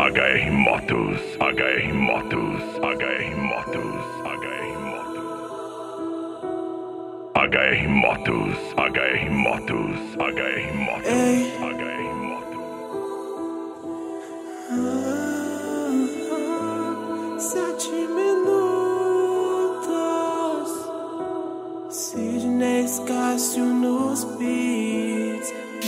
HR Motos, HR Motos, HR Motos, HR Motos. HR Motos, HR Motos, HR Motos, HR Motos. 7 minutos. Sidney Cássio nos beats.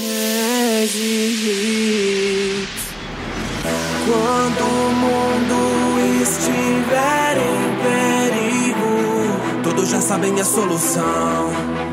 Magic. Quando o mundo estiver em perigo, todos já sabem a solução.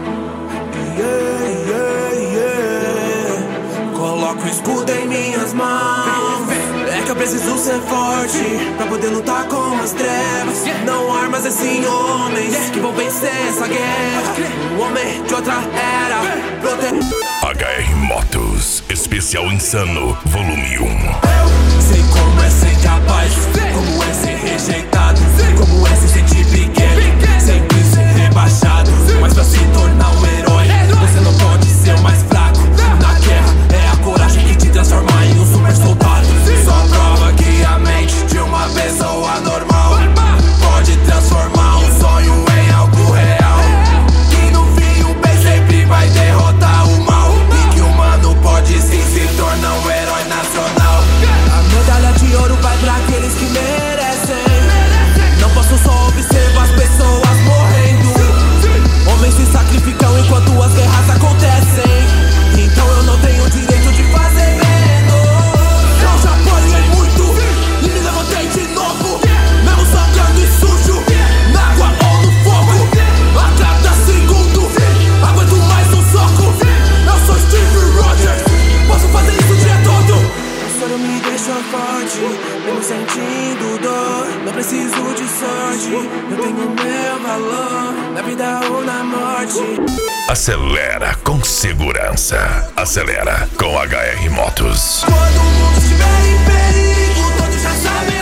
Coloco o escudo em minhas mãos. É que eu preciso ser forte pra poder lutar com as trevas. Não armas, e sim homens que vão vencer essa guerra. Um homem de outra era. HR Motos, especial insano, volume 1. Sei como é ser capaz, como é ser rejeitado, como é se sentir pequeno, sempre ser rebaixado. Mas pra se tornar um herói, você não pode ser o mais fraco. Na guerra é a coragem que te transforma em um super soldado. Só prova que a mente de uma pessoa normal pode transformar um sonho em algo real. Que no fim o bem sempre vai derrotar o mal, e que o humano pode sim se tornar um herói nacional. Medalha de ouro vai pra aqueles que merecem. Não posso só observar as pessoas morrendo. Homens se sacrificam enquanto as guerras acontecem. Então eu não tenho direito de fazer menos. Eu já apanhei muito e me levantei de novo, mesmo sangrando e sujo, na água ou no fogo. A cada segundo aguento mais um soco. Eu sou Steve Rogers, posso fazer isso o dia todo. O sonho me deixa forte, mesmo sentindo dor. Não preciso de sorte, eu tenho meu valor, na vida ou na morte. Acelera com segurança. Acelera com HR Motos. Quando o mundo estiver em perigo, todos já sabem